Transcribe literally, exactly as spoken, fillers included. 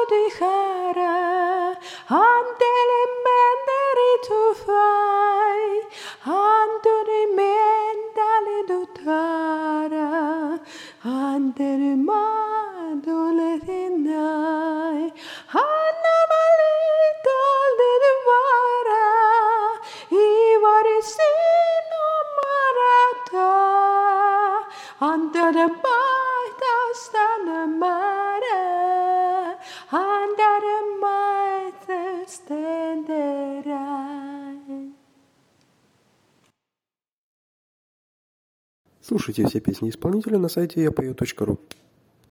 dihara, antele menderi tu fai, antoni mentali dutara, antele madole dinai, anna malita lidvara, ivari sino marata, antele maita stana mare, antele maita stenderai. Слушайте все песни исполнителя на сайте я пою точка ру.